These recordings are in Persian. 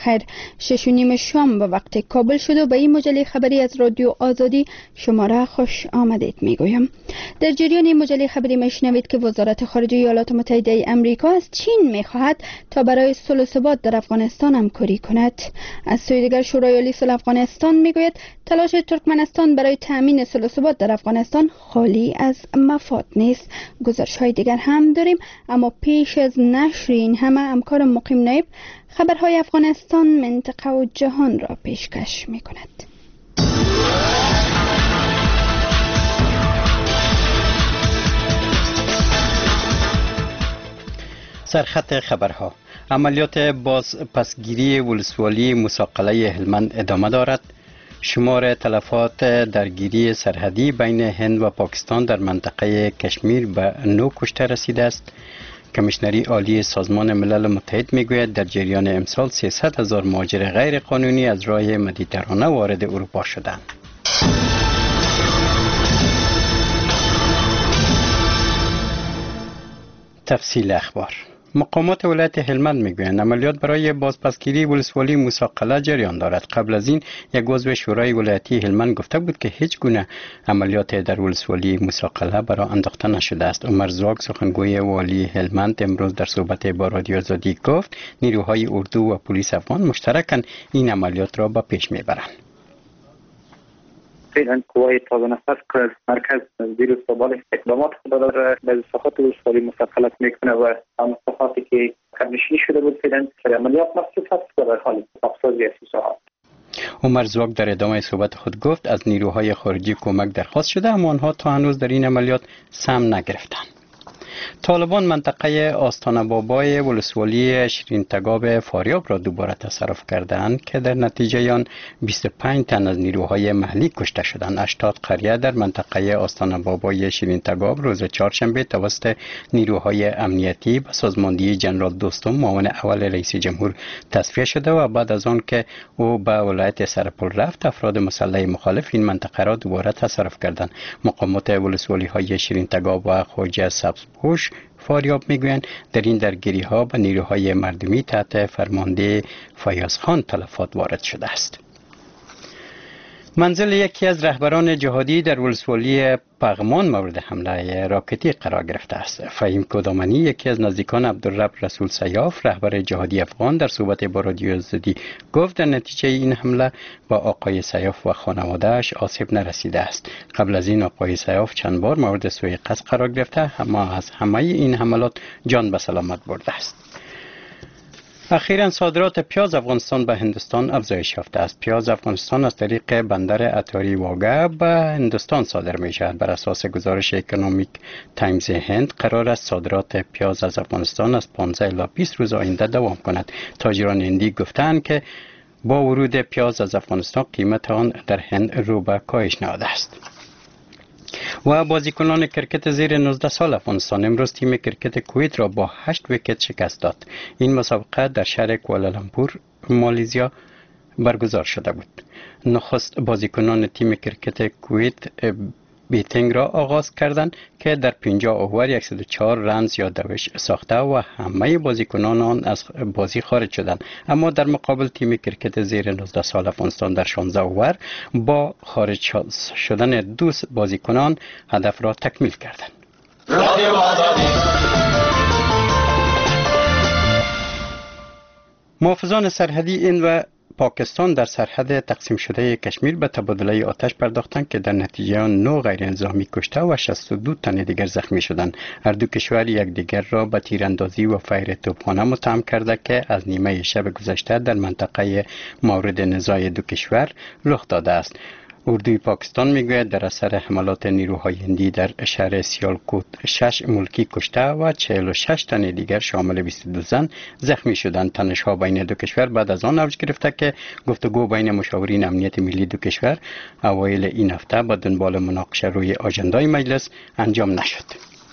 بخیر. 6:30 شام به وقت کابل شد و به این مجله خبری از رادیو آزادی شما را خوش آمدید میگویم. در جریان این مجله خبری میشنوید که وزارت خارجه ایالات متحده امریکا از چین میخواهد تا برای صلح و ثبات در افغانستان همکاری کند. از سوی دیگر شورای عالی صلح افغانستان میگوید تلاش ترکمنستان برای تامین صلح و ثبات در افغانستان خالی از مفاد نیست. گزارش‌های دیگر هم داریم، اما پیش از نشر این همه همکار مقیم نایب خبرهای افغانستان، منطقه و جهان را پیشکش می‌کند. سرخط خبرها: عملیات بازپسگیری ولسوالی مساقله هلمند ادامه دارد. شمار تلفات درگیری سرحدی بین هند و پاکستان در منطقه کشمیر به 9 کشته رسیده است. کمیشنری عالی سازمان ملل متحد میگوید در جریان امسال 300,000 مهاجر غیر قانونی از راه مدیترانه وارد اروپا شدند. تفصیل اخبار: مقامات ولایت هلمند میگویند عملیات برای بازپسگیری ولسوالی مساقله جریان دارد. قبل از این یک عضو شورای ولایتی هلمند گفته بود که هیچ گونه عملیات در ولسوالی مساقله برای انداخته نشده است. عمر زاگ، سخنگوی والی هلمند، امروز در صحبت با رادیو آزادی گفت نیروهای اردو و پلیس افغان مشترکاً این عملیات را به پیش میبرند. فعلا قوای تازه نفس که مرکز زیر استقبال اقدامات خود را به صفحات ولسوالی مساقله میکنه و هم صفحاتی که کمنشینی شده بود فعلا عملیات مخصوص است و در حال افزایش اساسات. عمر زاگ در ادامه صحبت خود گفت از نیروهای خارجی کمک درخواست شده اما آنها تا هنوز در این عملیات سهم نگرفتند. طالبان منطقه آستانه بابای ولسوالی شیرین تگاب فاریاب را دوباره تصرف کردند که در نتیجه آن 25 تن از نیروهای محلی کشته شدند. 80 قریه در منطقه آستانه بابای شیرین تگاب روز چهارشنبه توسط نیروهای امنیتی به سازماندهی جنرال دوستم معاون اول رئیس جمهور تصفیه شده و بعد از آن که او به ولایت سرپل رفت افراد مسلح مخالف این منطقه را دوباره تصرف کردند. مقامات ولسوالی های شیرین تگاب و خوجه سبزپوش فاریاب میگویند در این درگیری ها به نیروهای مردمی تحت فرمانده فیاض خان تلفات وارد شده است. منزل یکی از رهبران جهادی در ولسوالی پغمان مورد حمله راکتی قرار گرفته است. فهیم کدامنی، یکی از نزدیکان عبدالرب رسول سیاف، رهبر جهادی افغان، در صحبت با رادیو آزادی گفت در نتیجه این حمله با آقای سیاف و خانواده‌اش آسیب نرسیده است. قبل از این آقای سیاف چند بار مورد سوء قصد قرار گرفته اما از همه این حملات جان به سلامت برده است. اخیراً صادرات پیاز افغانستان به هندوستان افزایش یافته است. پیاز افغانستان از طریق بندر اتاری واگه به هندوستان صادر می شود. بر اساس گزارش اکونومیک تایمز هند قرار است صادرات پیاز از افغانستان از 15 الی 20 روز آینده دوام کند. تاجران هندی گفتند که با ورود پیاز از افغانستان قیمت آن در هند رو به کاهش نهاده است. و بازیکنان کرکت زیر 19 سال افغانستان امروز تیم کرکت کویت را با 8 ویکت شکست داد. این مسابقه در شهر کوالالامپور مالزیا برگزار شده بود. نخست بازیکنان تیم کرکت کویت بیتینگ را آغاز کردند که در 50 اوور 104 رن زیاده‌اش ساخته و همه بازیکنان آن از بازی خارج شدند. اما در مقابل تیم کرکت زیر 19 سال افغانستان در 16 اوور با خارج شدن 2 بازیکنان هدف را تکمیل کردند. محافظان سرحدی هند و پاکستان در سرحد تقسیم شده کشمیر به تبادله آتش پرداختند که در نتیجه آن 9 غیر نظامی کشته و 62 تن دیگر زخمی شدند. هر دو کشور یکدیگر را به تیراندازی و فیر توپخانه متهم کرده که از نیمه شب گذشته در منطقه مورد نزاع دو کشور رخ داده است. اردوی پاکستان میگوید در اثر حملات نیروهای هندی در شهر سیالکوت 6 ملکی کشته و 46 تن دیگر شامل 22 زن زخمی شدند. تنش‌ها بین دو کشور بعد از آن اوج گرفته که گفتگو بین مشاورین امنیت ملی دو کشور اوایل این هفته با دنبال مناقشه روی آژندای مجلس انجام نشد.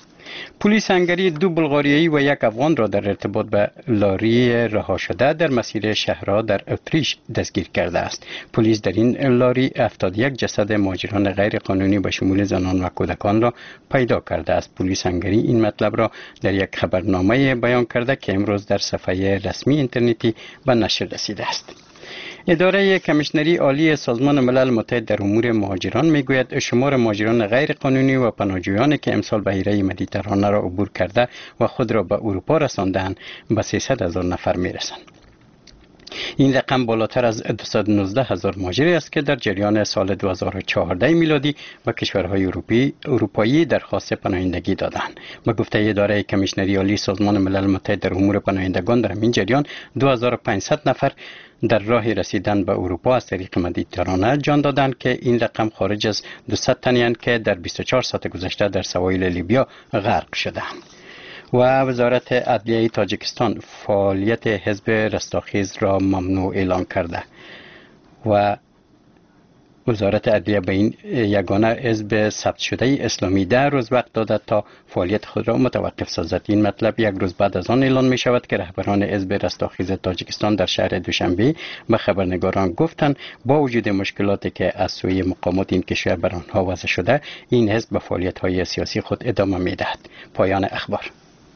پلیس هنگری 2 بلغاریایی و 1 افغان را در ارتباط به لاری رها شده در مسیر شهرها در اتریش دستگیر کرده است. پلیس در این لاری 71 جسد مهاجران غیر قانونی به شمول زنان و کودکان را پیدا کرده است. پلیس هنگری این مطلب را در یک خبرنامه بیان کرده که امروز در صفحه رسمی اینترنتی به نشر رسیده است. اداره کمیشنری عالی سازمان ملل متحد در امور مهاجران میگوید شمار مهاجران غیر قانونی و پناهجویانی که امسال بحیره مدیترانه را عبور کرده و خود را به اروپا رساندند به 300,000 نفر میرسند. این رقم بالاتر از 219,000 مهاجری است که در جریان سال 2014 میلادی به کشورهای اروپایی درخواست پناهندگی دادند. به گفته اداره کمیشنری عالی سازمان ملل متحد در امور پناهندگان در این جریان 2500 نفر در راه رسیدن به اروپا از طریق مدیترانه جان دادند که این رقم خارج از 200 تنی که در 24 ساعت گذشته در سواحل لیبیا غرق شدند. و وزارت عدلیه تاجیکستان فعالیت حزب رستاخیز را ممنوع اعلام کرده و وزارت عدلیه به این یگانه حزب ثبت شده اسلامی 10 روز وقت داده تا فعالیت خود را متوقف سازد. این مطلب 1 روز بعد از آن اعلان می شود که رهبران حزب رستاخیز تاجیکستان در شهر دوشنبه به خبرنگاران گفتند با وجود مشکلاتی که از سوی مقامات این کشور بر آنها وضع شده، این حزب به فعالیت های سیاسی خود ادامه می دهد. پایان اخبار.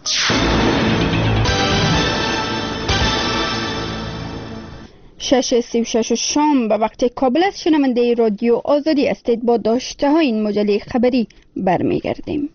6:36 شام به وقت کابل است. شنونده رادیو آزادی هستید. با داشته های این مجله خبری برمیگردیم.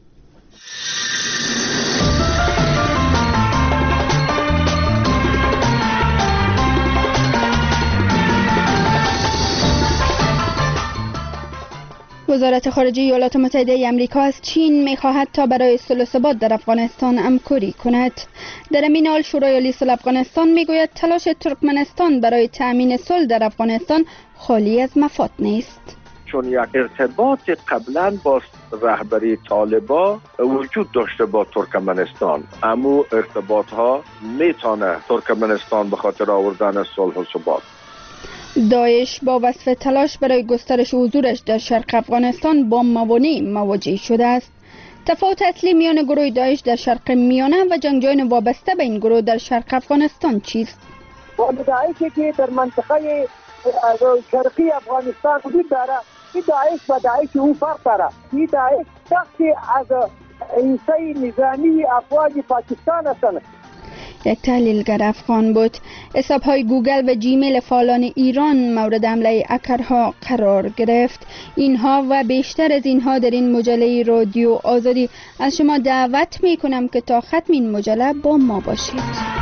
وزارت خارجه ایالات متحده آمریکا از چین می‌خواهد تا برای صلح و ثبات در افغانستان همکاری کند. در همین حال شورای عالی صلح افغانستان میگوید تلاش ترکمنستان برای تأمین صلح در افغانستان خالی از مفاد نیست. چون یک ارتباط قبلا با رهبری طالبان وجود داشته با ترکمنستان، اما ارتباط ها میتونه ترکمنستان به خاطر آوردن صلح و ثبات. داعش با وصف تلاش برای گسترش حضورش در شرق افغانستان با موانع مواجه شده است. تفاوت اصلی میان گروه داعش در شرق میانه و جنگجویان وابسته به این گروه در شرق افغانستان چیست؟ داعشی که در منطقه شرقی افغانستان وجود داره، این داعش و داعش او فرق داره. این داعش شخصی از انسای نظامی افواج پاکستان هستند. یک تحلیلگر افغان بود. حساب‌های گوگل و جیمیل فعالان ایران مورد حمله هکرها قرار گرفت. اینها و بیشتر از اینها در این مجله رادیو آزادی. از شما دعوت می‌کنم که تا ختم این مجله با ما باشید.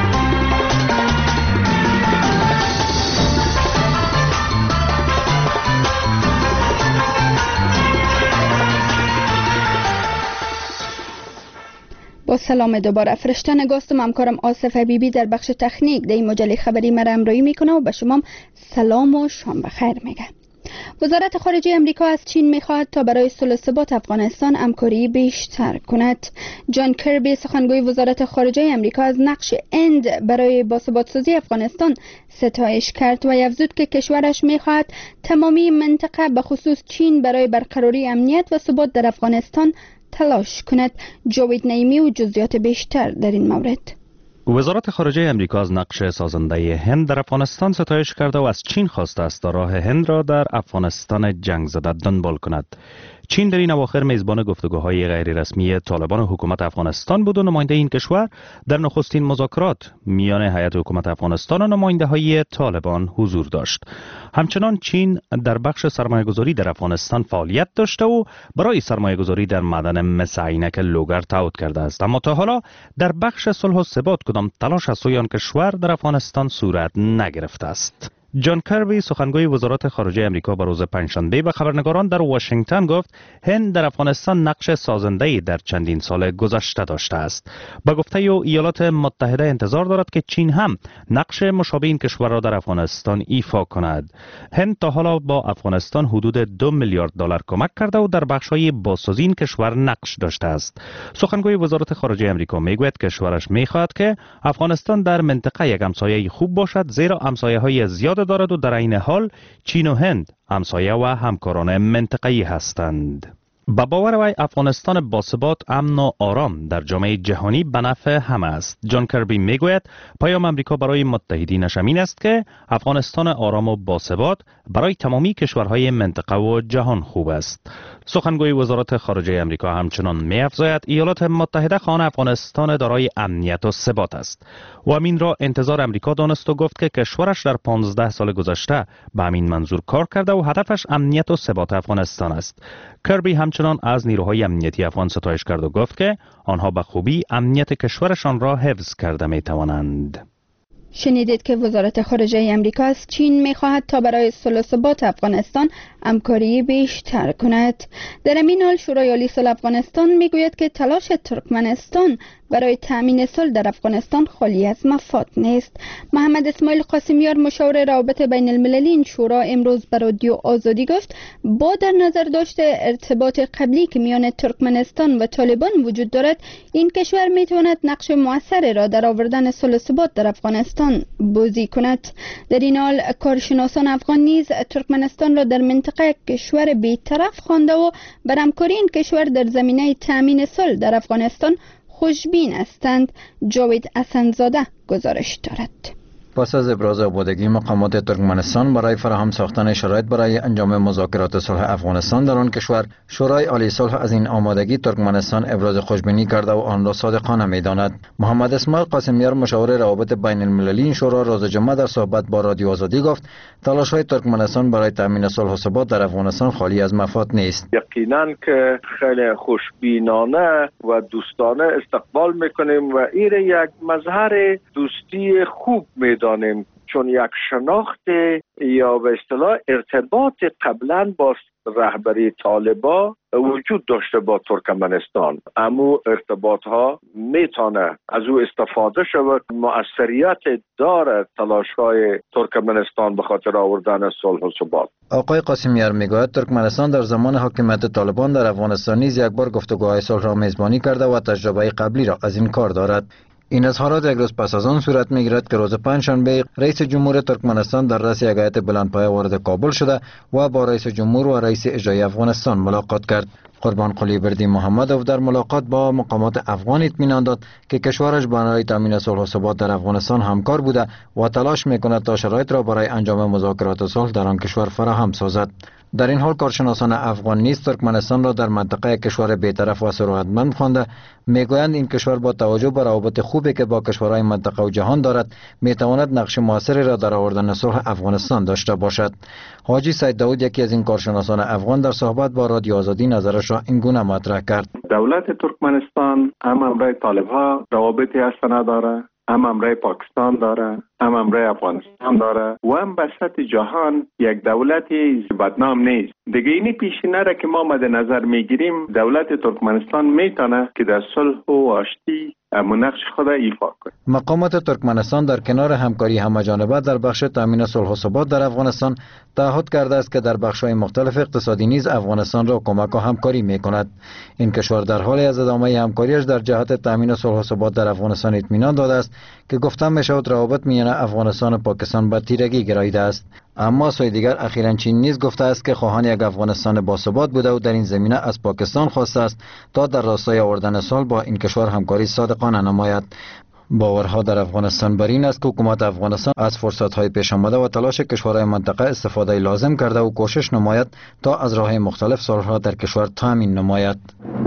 با سلام دوباره. فرشته نگاستم همکارم آصف حبیبی در بخش تکنیک در این مجله خبری مرا همراهی میکنه و به شما سلام و شام بخیر میگه. وزارت خارجه امریکا از چین میخواهد تا برای صلح و ثبات افغانستان همکاری بیشتر کند. جان کربی سخنگوی وزارت خارجه امریکا از نقش هند برای باثبات‌سازی افغانستان ستایش کرد و افزود که کشورش میخواهد تمامی منطقه به خصوص چین برای برقراری امنیت و ثبات در افغانستان تلاش کند. جاوید نعیمی و جزئیات بیشتر در این مورد. وزارت خارجه امریکا از نقش سازنده هند در افغانستان ستایش کرده و از چین خواسته است تا راه هند را در افغانستان جنگ زده دنبال کند. چین در این اواخر میزبان گفتگوهای غیر رسمی طالبان و حکومت افغانستان بود و نماینده این کشور در نخستین مذاکرات میان هیئت حکومت افغانستان و نماینده های طالبان حضور داشت. همچنان چین در بخش سرمایه‌گذاری در افغانستان فعالیت داشته و برای سرمایه‌گذاری در معدن مس عینک لوگر تعهد کرده است، اما تا حالا در بخش صلح و ثبات کدام تلاش از سوی آن کشور در افغانستان صورت نگرفته است. جان کربی سخنگوی وزارت خارجه امریکا به روز پنجشنبه به خبرنگاران در واشنگتن گفت هند در افغانستان نقش سازنده‌ای در چندین سال گذشته داشته است. با گفته او ایالات متحده انتظار دارد که چین هم نقش مشابه این کشور را در افغانستان ایفا کند. هند تا حالا با افغانستان حدود 2 میلیارد دلار کمک کرده و در بخش‌های بازسازی این کشور نقش داشته است. سخنگوی وزارت خارجه امریکا میگوید کشورش می‌خواهد که افغانستان در منطقه یک همسایه خوب باشد، زیرا همسایه‌های زیاد دارد و در این حال چین و هند همسایه و همکاران منطقه‌ای هستند. با باور وی افغانستان باثبات، امن و آرام در جامعه جهانی به نفع همه است. جان کربی میگوید پیام امریکا برای متحدینش این است که افغانستان آرام و باثبات برای تمامی کشورهای منطقه و جهان خوب است. سخنگوی وزارت خارجه امریکا همچنان می‌افزاید ایالات متحده خواهان افغانستان دارای امنیت و ثبات است و همین را انتظار امریکا دانست و گفت که کشورش در 15 سال گذشته به همین منظور کار کرده و هدفش امنیت و ثبات افغانستان است. کربی همچنان از نیروهای امنیتی افغان ستایش کرد و گفت که آنها به خوبی امنیت کشورشان را حفظ کرده می‌توانند. شنیدید که وزارت خارجه امریکا از چین می‌خواهد تا برای صلح و ثبات افغانستان همکاری بیشتر کند. در این حال شورای عالی صلح افغانستان میگوید که تلاش ترکمنستان برای تأمین صلح در افغانستان خالی از مفاد نیست. محمد اسماعیل قاسمیار مشاور روابط بین المللی این شورا امروز به رادیو آزادی گفت با در نظر داشته ارتباط قبلی که میان ترکمنستان و طالبان وجود دارد، این کشور میتواند نقش مؤثری را در آوردن صلح و ثبات در افغانستان بازی کند. در این حال کارشناسان افغان نیز ترکمنستان را در منطقه کشور بی‌طرف خوانده و بر همکاری این کشور در زمینه تأمین صلح در افغانستان خوشبین هستند. جاوید حسن‌زاده گزارش دارد. پس از ابراز آمادگی مقامات ترکمنستان برای فراهم ساختن شرایط برای انجام مذاکرات صلح افغانستان در آن کشور، شورای عالی صلح از این آمادگی ترکمنستان ابراز خوشبینی کرده و آن را صادقانه می‌داند. محمد اسماعیل قاسمیار مشاور روابط بین المللی این شورا روز جمعه در صحبت با رادیو آزادی گفت تلاش‌های ترکمنستان برای تامین صلح و ثبات در افغانستان خالی از مفاد نیست. یقیناً که خیلی خوشبینانه و دوستانه استقبال می‌کنیم و این یک مظهر دوستی خوب دانیم، چون یک شناخت یا به اصطلاح ارتباط قبلا با رهبری طالبا وجود داشته با ترکمنستان، اما ارتباط ها میتونه از او استفاده شود. مؤثریت داره تلاش های ترکمنستان به خاطر آوردن صلح و ثبات. آقای قاسمیار میگوید ترکمنستان در زمان حاکمیت طالبان در افغانستان نیز یک بار گفتگوهای صلح را میزبانی کرده و تجربه قبلی را از این کار دارد. این اظهارات یک روز پس از آن صورت میگیرد که روز پنجشنبه رئیس جمهور ترکمنستان در رأس یک هیئت بلندپایه وارد کابل شده و با رئیس جمهور و رئیس اجرایی افغانستان ملاقات کرد. قربان قلی بردی محمدوف در ملاقات با مقامات افغان اطمینان داد که کشورش برای تامین صلح و ثبات در افغانستان همکار بوده و تلاش میکند تا شرایط را برای انجام مذاکرات صلح در آن کشور فراهم سازد. در این حال کارشناسان افغان نیز ترکمنستان را در منطقه کشور بی‌طرف و ثروتمند خوانده. میگویند این کشور با توجه به روابط خوبی که با کشورهای منطقه و جهان دارد میتواند نقش موثری را در آوردن صلح افغانستان داشته باشد. حاجی سید داود یکی از این کارشناسان افغان در صحبت با رادیو آزادی نظرش را این گونه مطرح کرد. دولت ترکمنستان هم امرای طالب‌ها روابطی هست نداره، هم امرای پاکستان داره، هم امرای افغانستان داره و هم به سطح جهان یک دولتی بدنام نیست. دیگه اینی پیش نره که ما مد نظر میگیریم دولت ترکمنستان میتونه که در صلح و آشتی نقش خود ایفا کنه. مقامات ترکمنستان در کنار همکاری همه‌جانبه در بخش تامین صلح و ثبات در افغانستان تعهد کرده است که در بخش‌های مختلف اقتصادی نیز افغانستان را کمک و همکاری می‌کند. این کشور در حال از ادامه همکاریش در جهت تامین صلح و ثبات در افغانستان اطمینان داده است که گفتم می‌شود روابط میان افغانستان و پاکستان به تیرگی گراییده است. اما سوی دیگر اخیراً چین نیز گفته است که خواهان یک افغانستان باثبات بوده و در این زمینه از پاکستان خواسته است تا در راستای آوردن صلح با این کشور همکاری صادقانه نماید. باورها در افغانستان بر این است که حکومت افغانستان از فرصت‌های پیش آمده و تلاش کشورهای منطقه استفاده لازم کرده و کوشش نماید تا از راه‌های مختلف صلح را در کشور تامین نماید.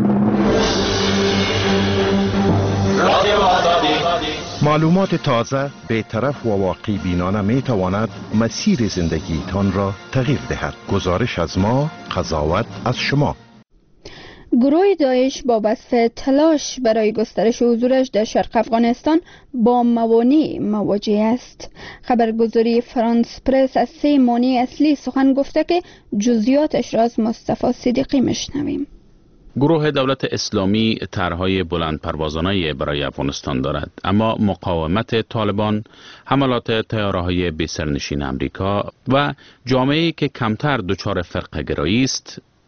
معلومات تازه، بی‌طرف و واقعی بینانه می تواند مسیر زندگیتان را تغییر دهد. گزارش از ما، قضاوت از شما. گروه داعش با وصف تلاش برای گسترش حضورش در شرق افغانستان با موانع مواجه است. خبرگزاری فرانس پرس از 3 مانع اصلی سخن گفته که جزئیاتش را از مصطفی صدیقی میشنویم. گروه دولت اسلامی طرح‌های بلند پروازانه برای افغانستان دارد، اما مقاومت طالبان، حملات طیاره‌های بی سرنشین امریکا و جامعه‌ای که کمتر دچار فرقه‌گرایی است،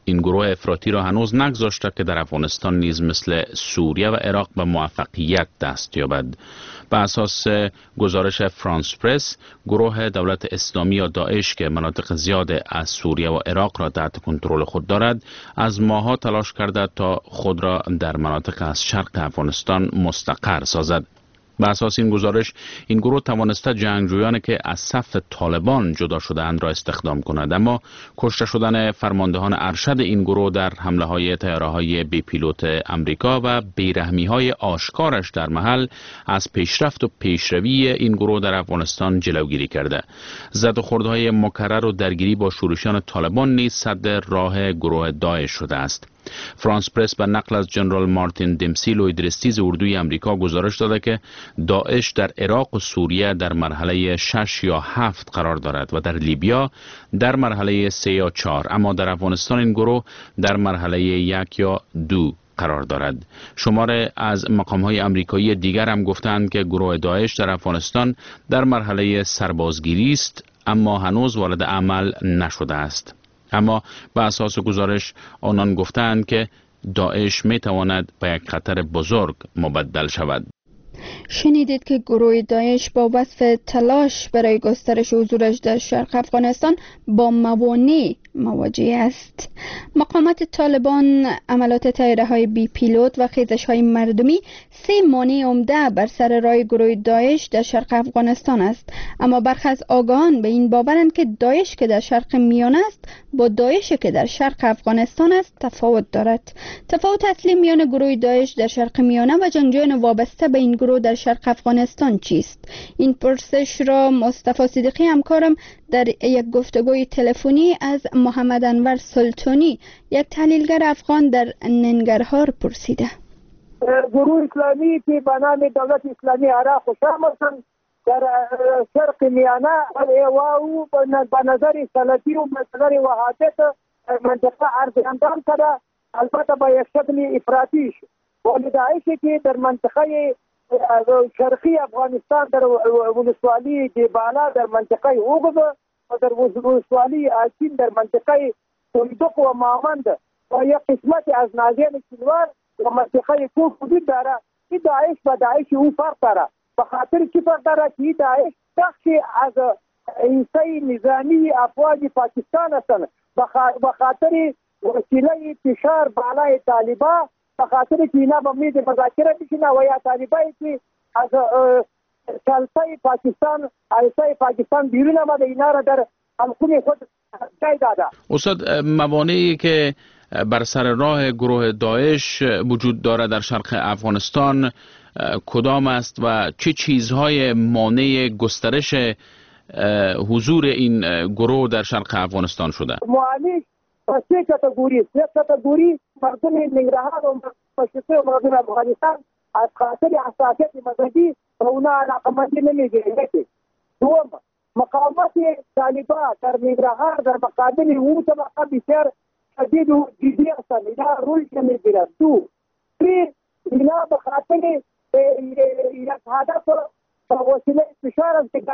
این گروه افراطی را هنوز نگذاشته که در افغانستان نیز مثل سوریه و عراق به موفقیت دست یابد. به اساس گزارش فرانس پرس، گروه دولت اسلامی یا داعش که مناطق زیاد از سوریه و عراق را تحت کنترل خود دارد، از ماه‌ها تلاش کرده تا خود را در مناطق از شرق افغانستان مستقر سازد. به اساس این گزارش، این گروه توانسته جنگجویانی که از صف طالبان جدا شده‌اند را استخدام کند، اما کشته شدن فرماندهان ارشد این گروه در حمله‌های طیاره‌های بی پیلوت امریکا و بیرحمی‌های آشکارش در محل از پیشرفت و پیشروی این گروه در افغانستان جلوگیری کرده. زد و خوردهای مکرر و درگیری با شورشیان طالبان نیز سد راه گروه داعش شده است. فرانس پرس به نقل از جنرال مارتین دمسی لویدرستیز اردوی امریکا گزارش داده که داعش در عراق و سوریه در مرحله 6 یا 7 قرار دارد و در لیبیا در مرحله 3 یا 4، اما در افغانستان این گروه در مرحله 1 یا 2 قرار دارد. شماره از مقام‌های آمریکایی دیگر هم گفتند که گروه داعش در افغانستان در مرحله سربازگیری است، اما هنوز وارد عمل نشده است. اما به اساس گزارش آنان گفتند که داعش می تواند به یک خطر بزرگ مبدل شود. شنیدید که گروه داعش با وصف تلاش برای گسترش حضورش در شرق افغانستان با موانع مواجه است. مقامات طالبان، عملات طیاره‌های بی پیلوت و خیزش‌های مردمی 3 مانع عمده بر سر راه گروه داعش در شرق افغانستان است. اما برخی از آگاهان به این باورند که داعش که در شرق میانه است با داعش که در شرق افغانستان است تفاوت دارد. تفاوت اصلی میان گروه داعش در شرق میانه و جنگجویان وابسته به این گروه در شرق افغانستان چیست؟ این پرسش را مصطفی صدیقی همکارم در یک گفتگوی تلفنی از محمد انور سلطانی، یک تحلیلگر افغان در ننگرهار پرسیده. گروه اسلامی که به نام دولت اسلامی عراق و شام هستند در شرق میانه و به نظر سلفی و نظر وحدت منطقه عرض اندام کرده، البته با یک شکل افراطی شد. ولی داعشی که در منطقه شرقی افغانستان در ولسوالی دیبالا در منطقه اوغد و در ولسوالی آچین در منطقه صندوق و مامند و یک قسمت از ناحیه کلوار و منطقه کوه وجود داره. این داعش با داعش او فرق داره. به خاطر چی فرق داره که داعش بخشی از انسای نظامی افواج پاکستان هستند. به خاطر وسیله فشار بالای طالبان، به خاطر که اینا به میز مذاکره بشینه و یا طالبایی که از سلطه پاکستان بیرون آمده اینا را در حلقوم خود جای داده. استاد، موانعی که بر سر راه گروه داعش وجود دارد در شرق افغانستان کدام است و چه چیزهای مانع گسترش حضور این گروه در شرق افغانستان شده؟ معنی 3 کاتگوری. 1 کاتگوری مردم ننگرهار و مشرقی و مردم افغانستان از خاطر حساسیت مذهبی و اونا علاقمندی نمیگیرند. دوم، مقاومت طالبان در ننگرهار در مقابل او طبقه بسیار شدید و جدی هستند. اینا روی نمیگیرند. 2 اینا به خاطر یک هدف و وسیله فشار است که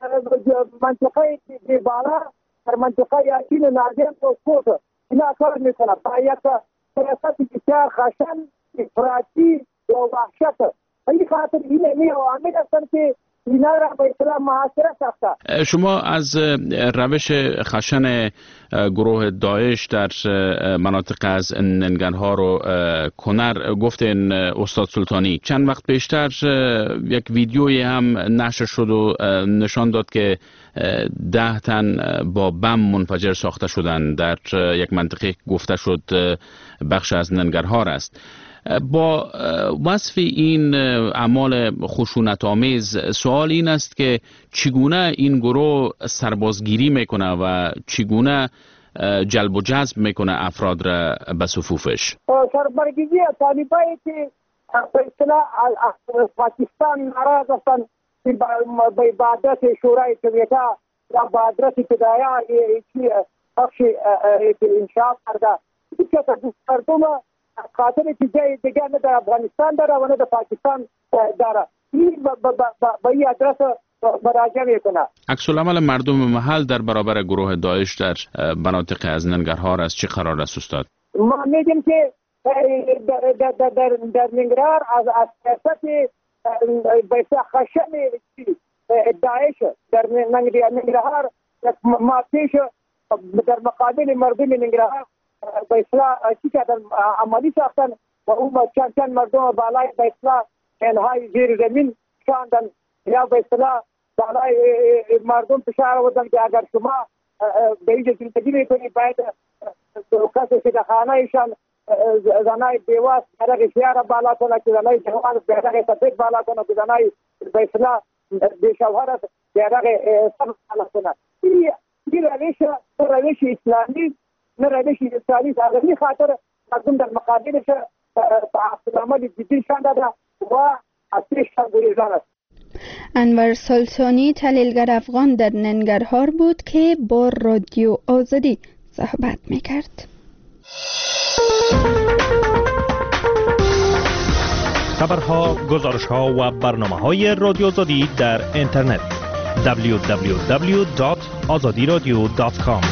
منطقه دیبالا در منطقه یاکین و نازم و کوت اینا کار میکنه با یک سیاست بسیار خشن افراطی و وحشت. این خاطر این عوامل هستند که اینا را به اصطلاح محاصره ساخته. شما از روش خشن گروه داعش در مناطق از ننگرهار و کنر گفتین استاد سلطانی. چند وقت پیشتر یک ویدیویی هم نشر شد و نشان داد که 10 تن با بم منفجر ساخته شدند در یک منطقه گفته شد بخش از ننگرهار است. با وصف این اعمال خشونت‌آمیز سوال این است که چگونه این گروه سربازگیری میکنه و چگونه جلب و جذب میکنه افراد را به صفوفش؟ سربازگیری طالبانی که به اصطلاح پاکستان ناراض هستند به عبادت شورای سویتا و به عبادت ابتدایا بخش انشاء کرده. این که مردم خاطر که جای دیگر نه در افغانستان داره و نه در پاکستان داره. این به این ادرس مراجعه میکنه. عکس العمل مردم محل در برابر گروه داعش در مناطق از ننگرهار از چه قرار است استاد؟ ما میگیم که در ننگرهار از سیاست بسیار خشن داعش در ننگرهار ما پیش در مقابل مردم ننگرهار به اصلاح چیزی عملی ساختن و اون چند مردم بالای به اصلاح انهای زیر زمین شاندن یا به اصلاح بالای مردم فشار آوردن که اگر شما به اینجا زندگی میکنید باید کسی که در خانهشان زنای بیواز بیرق شیار بالا کنه که زنای جوان بیرق سفید بالا کنه که زنای به اصلاح بیشوهر بیرق سبز بالا کنه. این روش اسلامی نه روش اسلامی است. از این خاطر مردم در مقابلش عمل جدی شان داده و از پیششان گریزان است. انور سلطانی تحلیلگر افغان در ننگرهار بود که با رادیو آزادی صحبت میکرد. خبرها، گزارشها و برنامه‌های رادیو آزادی در اینترنت www.azadiradio.com.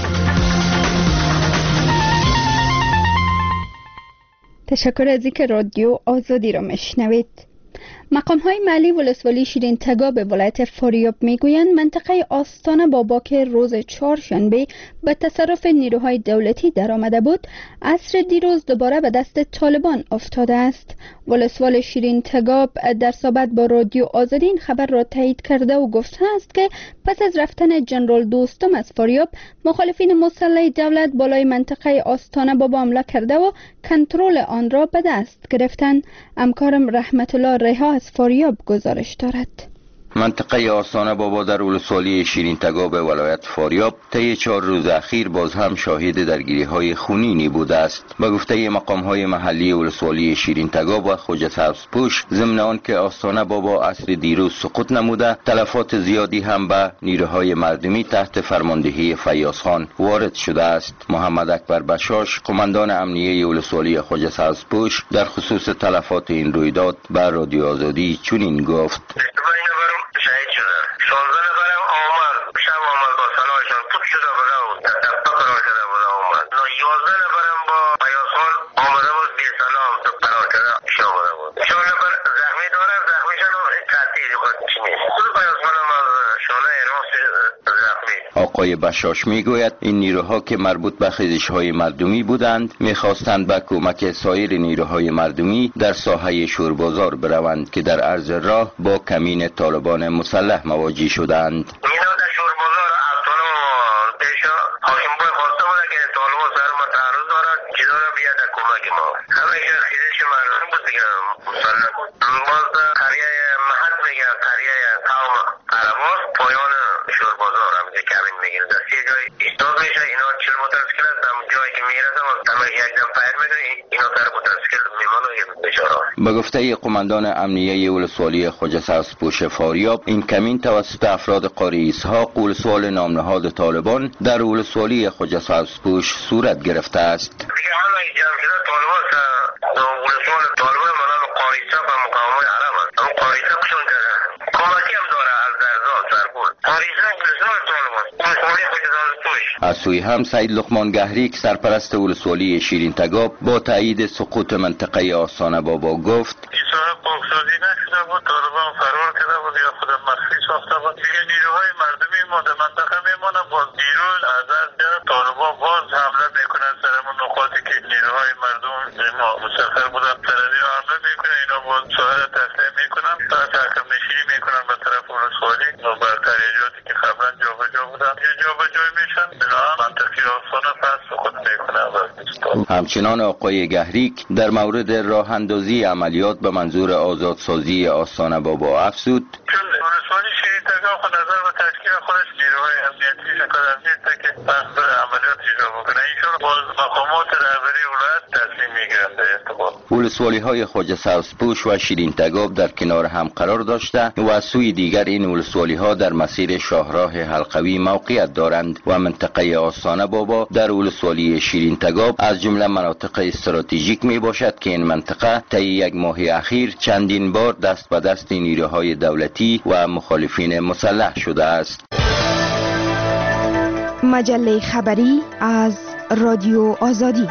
تشکر از اینکه رادیو آزادی را میشنوید. مقام‌های محلی ولسوالی شیرین تگا به ولایت فاریاب میگویند منطقه آستانه بابا که روز چهارشنبه به تصرف نیروهای دولتی در آمده بود، عصر دیروز دوباره به دست طالبان افتاده است. ولسوال شیرین تگا در صحبت با رادیو آزادی این خبر را تایید کرده و گفته است که پس از رفتن جنرال دوستم از فاریاب، مخالفین مسلح دولت بالای منطقه آستانه بابا حمله کرده و کنترل آن را به دست گرفتند. همکارم رحمت الله ریحا از فاریاب گزارش دارد. منطقه آستانه بابا در ولسوالی شیرین تگا به ولایت فاریاب طی 4 روز اخیر باز هم شاهد درگیری‌های خونینی بوده است. به گفته مقام‌های محلی ولسوالی شیرین تگا و خوجه سبزپوش، ضمن آنکه آستانه بابا عصر دیروز سقوط نموده، تلفات زیادی هم به نیروهای مردمی تحت فرماندهی فیاض خان وارد شده است. محمد اکبر بشاش، قماندان امنیه ولسوالی خوجه سبزپوش، در خصوص تلفات این رویداد به رادیو آزادی چنین گفت: شهید شده 16 نفرم آمد شب آمد با سلاحشان پوت شده بوده و تفتا قرار شده بوده آمد 11 نفرم با پیاسخان آمده بود بی سلام تو قرار شده شامده بود 4 نفر زخمی داره زخمیشان تحتیلی خود چی نیست خود پیاسخانم از شانه راست زخمی. آقای بشاش میگوید این نیروها که مربوط به خیزش‌های مردمی بودند میخواستند به کمک سایر نیروهای مردمی در ساحه شوربازار بروند که در عرض راه با کمین طالبان مسلح مواجه شدند. اینا در شوربازار اصلا پیشا حاکم‌بای خواسته بوده که طالبان سر ما تعرض دارد که داره بیاد در کمک ما. همیشه خیزش مردم بود دیگه مسلح. باز قریه محط میگه قریه قوم عرباس پایان شوربازار هم که کمین میگیره در 3 جای ایستاد میشه. اینا 40 مترسکل است هم جایی که میرسه همه یک دم فایر میکنه اینا سر مترسکل میمانه بیچاره. به گفته قماندان امنیه ولسوالی خوجه سبزپوش فاریاب، این کمین توسط افراد قاری اسحاق ولسوال نامنهاد طالبان در ولسوالی خوجه سبزپوش صورت گرفته است. دیگه همه جمع شده طالبان ولسوال طالبان منام قاری اسحاق و مقاومه عرب است. هم قاری اسحاق شون کرده کمکی هم داره از درزال سرپول قاری اسحاق ولسوال طالبان ولسوالی خوجه سبزپوش. از سوی هم سید لقمان گهریک سرپرست ولسوالی شیرین تگاب با تایید سقوط منطقه آستانه بابا گفت: صاحب پاکسازی نشده بود طالبان فرار کرده بود یا خود مخفی ساخته بود دیگه نیروهای مردمی ما در منطقه میمونن. باز دیروز از طالبان باز حمله میکنن سرمون نقاطی که نیروهای مردم ما مسافر بودن سرزی حمله میکنن. اینا باز ساحل تسلیم میکنن تا تحکم نشینی میکنن به طرف ولسوالی و بر تریجاتی که قبلا جابجا بودن یه جابجا میشن بنابراین منطقه آستانه پس سقوط میکنن. همچنان آقای گهریک در مورد راه اندازی عملیات به منظور آزادسازی آستانه بابا افزود: ولسوالی شیرین تگا خود نظر به تشکیل خودش نیروهای امنیتی شکایت نیست که پس بر عملیات اجرا بکنه. اینشون باز مقامات رهبری ولایت تصمیم میگیرند در ارتباط. ولسوالی‌های خواجه سبزپوش و شیرین تگاب در کنار هم قرار داشته و از سوی دیگر این ولسوالی‌ها در مسیر شاهراه حلقوی موقعیت دارند و منطقه آستانه بابا در ولسوالی شیرین تگاب از جمله مناطق استراتژیک می باشد که این منطقه طی یک ماه اخیر چندین بار دست به دست نیروهای دولتی و مخالفین مسلح شده است. مجله خبری از رادیو آزادی.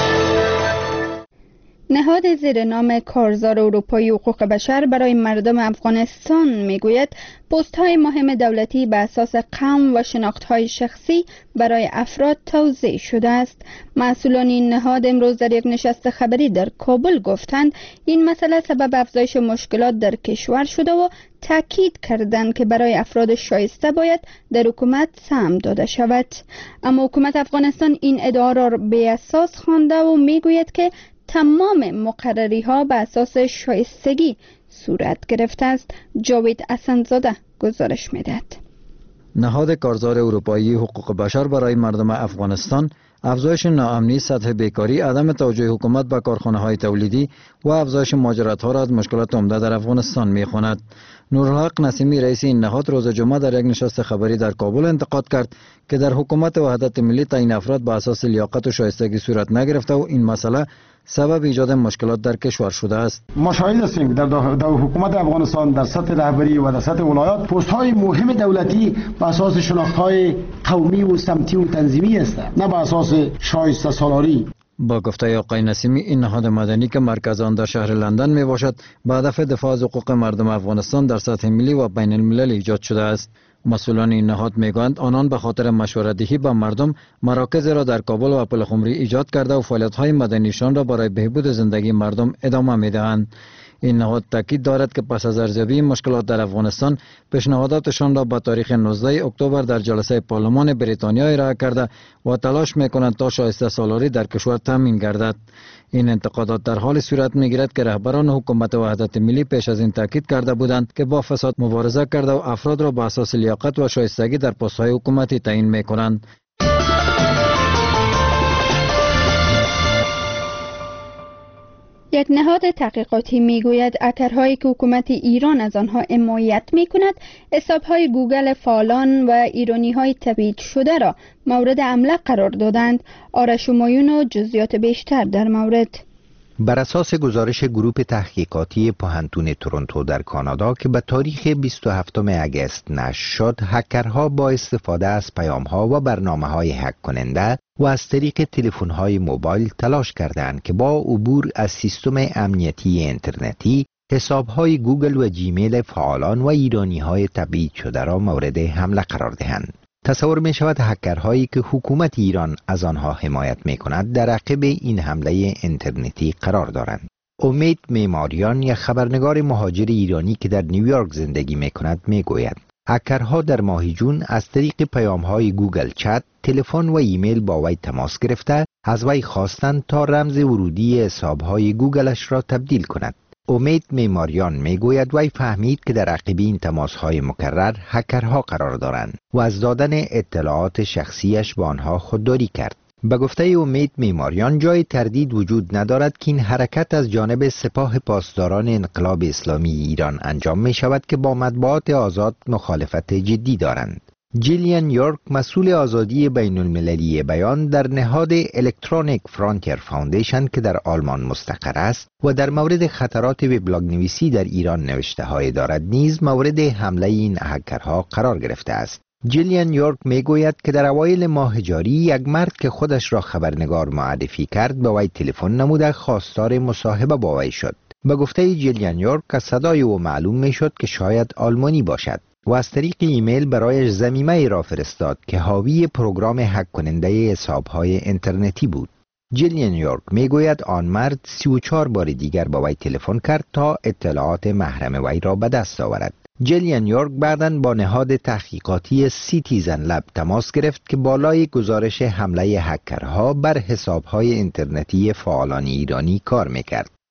نهاد زیر نام کارزار اروپایی حقوق بشر برای مردم افغانستان میگوید پست‌های مهم دولتی به اساس قوم و شناخت‌های شخصی برای افراد توزیع شده است. مسئولان این نهاد امروز در یک نشست خبری در کابل گفتند این مسئله سبب افزایش مشکلات در کشور شده و تاکید کردند که برای افراد شایسته باید در حکومت سهم داده شود. اما حکومت افغانستان این ادعا را بی اساس خوانده و میگوید که تمام مقرری ها به اساس شایستگی صورت گرفته است. جاوید اسندزاده گزارش میدهد. نهاد کارزار اروپایی حقوق بشر برای مردم افغانستان افزایش ناامنی، سطح بیکاری، عدم توجه حکومت به کارخانه‌های تولیدی و افزایش مهاجرت‌ها را از مشکلات عمده در افغانستان می‌خواند. نورالحق نسیمی رئیس این نهاد روز جمعه در یک نشست خبری در کابل انتقاد کرد که در حکومت وحدت ملی تعیین افراد به اساس لیاقت و شایستگی صورت نگرفته و این مسئله سبب ایجاد مشکلات در کشور شده است. ما شاهد هستیم در حکومت افغانستان در سطح رهبری و در سطح ولایات پست‌های مهم دولتی به اساس شناخت‌های قومی و سمتی و تنظیمی است، نه به اساس شایسته سالاری. با گفته آقای نسیمی این نهاد مدنی که مرکز آن در شهر لندن می باشد به هدف دفاع از حقوق مردم افغانستان در سطح ملی و بین الملل ایجاد شده است. مسئولان این نهاد میگویند آنان به خاطر مشورت‌دهی با مردم مراکز را در کابل و پلخمری ایجاد کرده و فعالیت‌های مدنیشان را برای بهبود زندگی مردم ادامه می‌دهند. این نهاد تاکید دارد که پس از ارزیابی مشکلات در افغانستان پیشنهاداتشان را با تاریخ 19 اکتبر در جلسه پارلمان بریتانیا ارائه کرده و تلاش می‌کنند تا شایسته سالاری در کشور تامین گردد. این انتقادات در حال صورت می‌گیرد که رهبران حکومت وحدت ملی پیش از این تاکید کرده بودند که با فساد مبارزه کرده و افراد را بر اساس لیاقت و شایستگی در پست‌های حکومتی تعیین می‌کنند. یک نهاد تحقیقاتی میگوید هکرهایی که حکومت ایران از آنها حمایت میکند حسابهای گوگل فعالان و ایرانی‌های تبعید شده را مورد حمله قرار دادند. آرش همایون و جزئیات بیشتر در مورد. بر اساس گزارش گروه تحقیقاتی پوهنتون تورنتو در کانادا که به تاریخ 27 اگست نشر شد، هکرها با استفاده از پیام‌ها و برنامه‌های هک کننده و از طریق تلفن‌های موبایل تلاش کردند که با عبور از سیستم امنیتی اینترنتی حساب‌های گوگل و جیمیل فعالان و ایرانی‌های تبعید شده را مورد حمله قرار دهند. تصور می شود هکرهایی که حکومت ایران از آنها حمایت می کند در عقب این حمله اینترنتی قرار دارند. امید معماریان، یک خبرنگار مهاجر ایرانی که در نیویورک زندگی می کند می گوید هکرها در ماه جون از طریق پیام‌های گوگل چت، تلفن و ایمیل با وی تماس گرفته از وی خواستند تا رمز ورودی حساب‌های گوگلش را تبدیل کند. امید معماریان میگوید وی فهمید که در عقب این تماس‌های مکرر هکرها قرار دارند و از دادن اطلاعات شخصیش به آنها خودداری کرد. به گفته امید معماریان جای تردید وجود ندارد که این حرکت از جانب سپاه پاسداران انقلاب اسلامی ایران انجام می شود که با مطبوعات آزاد مخالفت جدی دارند. جیلیان یورک، مسئول آزادی بین المللی بیان در نهاد الکترونیک فرانتیر فاوندیشن که در آلمان مستقر است و در مورد خطرات وبلاگ نویسی در ایران نوشته های دارد، نیز مورد حمله این هکرها قرار گرفته است. جیلیان یورک میگوید که در اوایل ماه جاری یک مرد که خودش را خبرنگار معرفی کرد به وی تلفن نموده خواستار مصاحبه با وی شد. به گفته جیلیان یورک از صدای او معلوم میشد که شاید آلمانی باشد و از طریق ایمیل برایش ضمیمه را فرستاد که حاوی پروگرام هک کننده حساب‌های اینترنتی بود. جیلیان یورک میگوید آن مرد 34 بار دیگر با وی تلفن کرد تا اطلاعات محرم وی را به دست آورد. جیلیان یورک بعداً با نهاد تحقیقاتی سیتیزن لب تماس گرفت که بالای گزارش حمله هکرها بر حساب‌های اینترنتی فعالان ایرانی کار میکرد.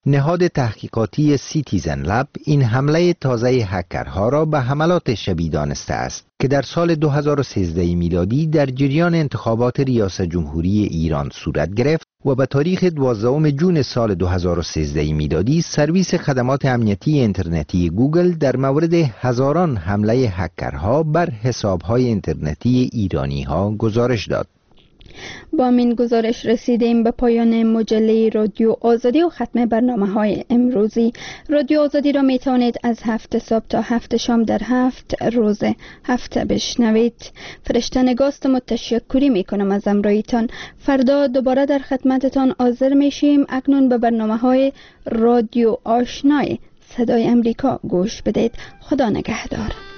نهاد تحقیقاتی سیتیزن لب این حمله تازه هکرها را به حملات شبیه دانسته است که در سال 2013 میلادی در جریان انتخابات ریاست جمهوری ایران صورت گرفت و به تاریخ 12 جون سال 2013 میلادی سرویس خدمات امنیتی اینترنتی گوگل در مورد هزاران حمله هکرها بر حسابهای اینترنتی ایرانی‌ها گزارش داد. با این گزارش رسیدیم به پایان مجله رادیو آزادی و ختم برنامه‌های امروزی. رادیو آزادی را می توانید از 7 صبح تا 7 شام در 7 روز هفته بشنوید. فرشته نگاست متشکری می کنم از امرویتان. فردا دوباره در خدمتتان حاضر میشیم. اکنون به برنامه‌های رادیو آشنای صدای امریکا گوش بدید. خدا نگهدار.